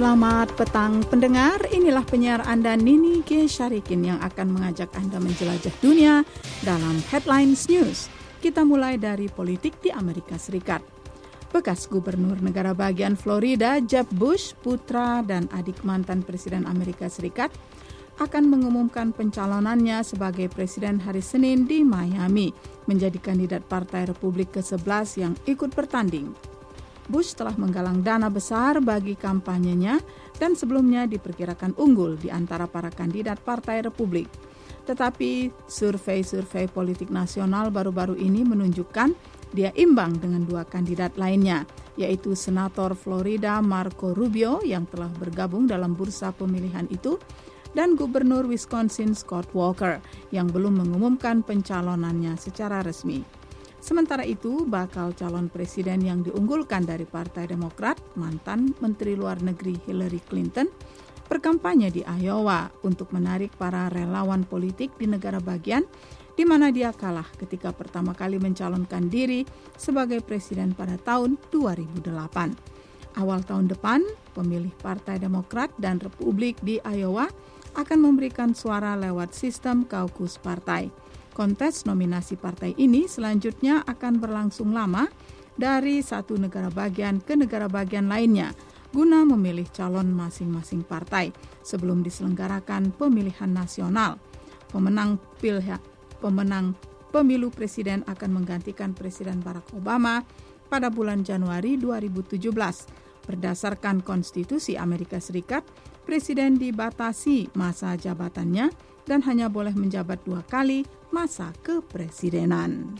Selamat petang pendengar, inilah penyiar Anda Nini G. Syarikin yang akan mengajak Anda menjelajah dunia dalam Headlines News. Kita mulai dari politik di Amerika Serikat. Bekas Gubernur negara bagian Florida, Jeb Bush, putra dan adik mantan Presiden Amerika Serikat, akan mengumumkan pencalonannya sebagai Presiden hari Senin di Miami, menjadi kandidat Partai Republik ke-11 yang ikut bertanding. Bush telah menggalang dana besar bagi kampanyenya dan sebelumnya diperkirakan unggul di antara para kandidat Partai Republik. Tetapi survei-survei politik nasional baru-baru ini menunjukkan dia imbang dengan dua kandidat lainnya, yaitu Senator Florida Marco Rubio yang telah bergabung dalam bursa pemilihan itu, dan Gubernur Wisconsin Scott Walker yang belum mengumumkan pencalonannya secara resmi. Sementara itu, bakal calon presiden yang diunggulkan dari Partai Demokrat, mantan Menteri Luar Negeri Hillary Clinton, berkampanye di Iowa untuk menarik para relawan politik di negara bagian di mana dia kalah ketika pertama kali mencalonkan diri sebagai presiden pada tahun 2008. Awal tahun depan, pemilih Partai Demokrat dan Republik di Iowa akan memberikan suara lewat sistem kaukus partai. Kontes nominasi partai ini selanjutnya akan berlangsung lama dari satu negara bagian ke negara bagian lainnya guna memilih calon masing-masing partai sebelum diselenggarakan pemilihan nasional. Pemenang pemilu presiden akan menggantikan Presiden Barack Obama pada bulan Januari 2017. Berdasarkan konstitusi Amerika Serikat, presiden dibatasi masa jabatannya dan hanya boleh menjabat 2 kali masa kepresidenan.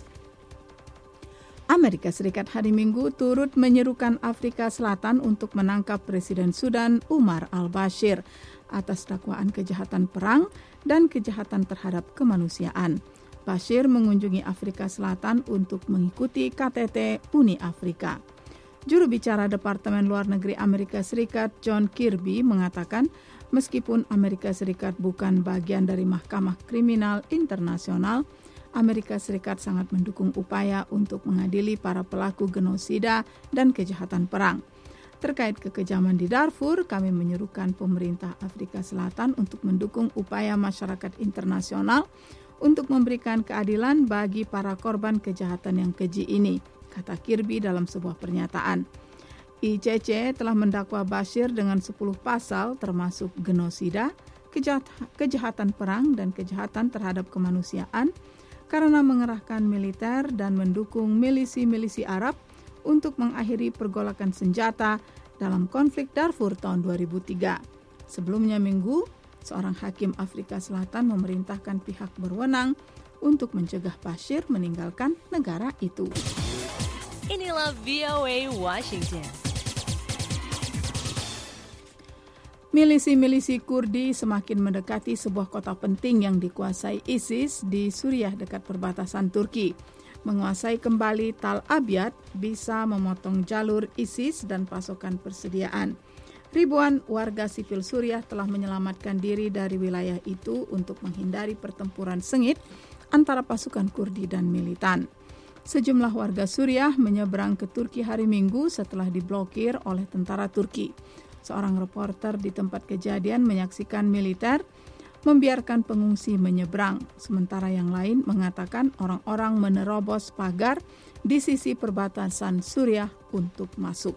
Amerika Serikat hari Minggu turut menyerukan Afrika Selatan untuk menangkap Presiden Sudan Umar al-Bashir atas dakwaan kejahatan perang dan kejahatan terhadap kemanusiaan. Bashir mengunjungi Afrika Selatan untuk mengikuti KTT Uni Afrika. Juru bicara Departemen Luar Negeri Amerika Serikat John Kirby mengatakan meskipun Amerika Serikat bukan bagian dari Mahkamah Kriminal Internasional, Amerika Serikat sangat mendukung upaya untuk mengadili para pelaku genosida dan kejahatan perang. Terkait kekejaman di Darfur, kami menyerukan pemerintah Afrika Selatan untuk mendukung upaya masyarakat internasional untuk memberikan keadilan bagi para korban kejahatan yang keji ini, kata Kirby dalam sebuah pernyataan. ICC telah mendakwa Bashir dengan 10 pasal termasuk genosida, kejahatan perang dan kejahatan terhadap kemanusiaan karena mengerahkan militer dan mendukung milisi-milisi Arab untuk mengakhiri pergolakan senjata dalam konflik Darfur tahun 2003. Sebelumnya Minggu, seorang hakim Afrika Selatan memerintahkan pihak berwenang untuk mencegah Bashir meninggalkan negara itu. Inilah VOA Washington. Milisi-milisi Kurdi semakin mendekati sebuah kota penting yang dikuasai ISIS di Suriah dekat perbatasan Turki. Menguasai kembali Tal Abyad bisa memotong jalur ISIS dan pasokan persediaan. Ribuan warga sipil Suriah telah menyelamatkan diri dari wilayah itu untuk menghindari pertempuran sengit antara pasukan Kurdi dan militan. Sejumlah warga Suriah menyeberang ke Turki hari Minggu setelah diblokir oleh tentara Turki. Seorang reporter di tempat kejadian menyaksikan militer membiarkan pengungsi menyeberang, sementara yang lain mengatakan orang-orang menerobos pagar di sisi perbatasan Suriah untuk masuk.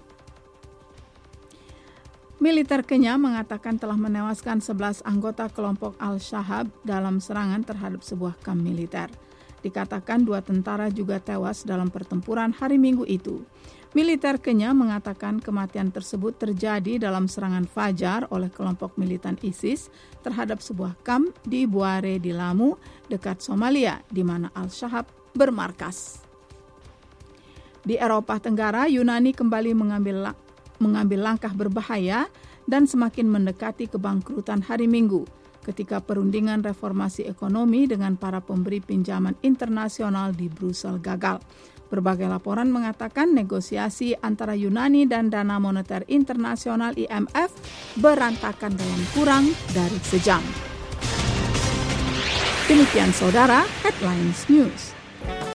Militer Kenya mengatakan telah menewaskan 11 anggota kelompok Al-Shahab dalam serangan terhadap sebuah kamp militer. Dikatakan 2 tentara juga tewas dalam pertempuran hari Minggu itu. Militer Kenya mengatakan kematian tersebut terjadi dalam serangan fajar oleh kelompok militan ISIS terhadap sebuah kamp di Buare di Lamu, dekat Somalia, di mana Al-Shahab bermarkas. Di Eropa Tenggara, Yunani kembali mengambil langkah berbahaya dan semakin mendekati kebangkrutan hari Minggu ketika perundingan reformasi ekonomi dengan para pemberi pinjaman internasional di Brussel gagal. Berbagai laporan mengatakan negosiasi antara Yunani dan Dana Moneter Internasional IMF berantakan dalam kurang dari sejam. Demikian saudara, Headlines News.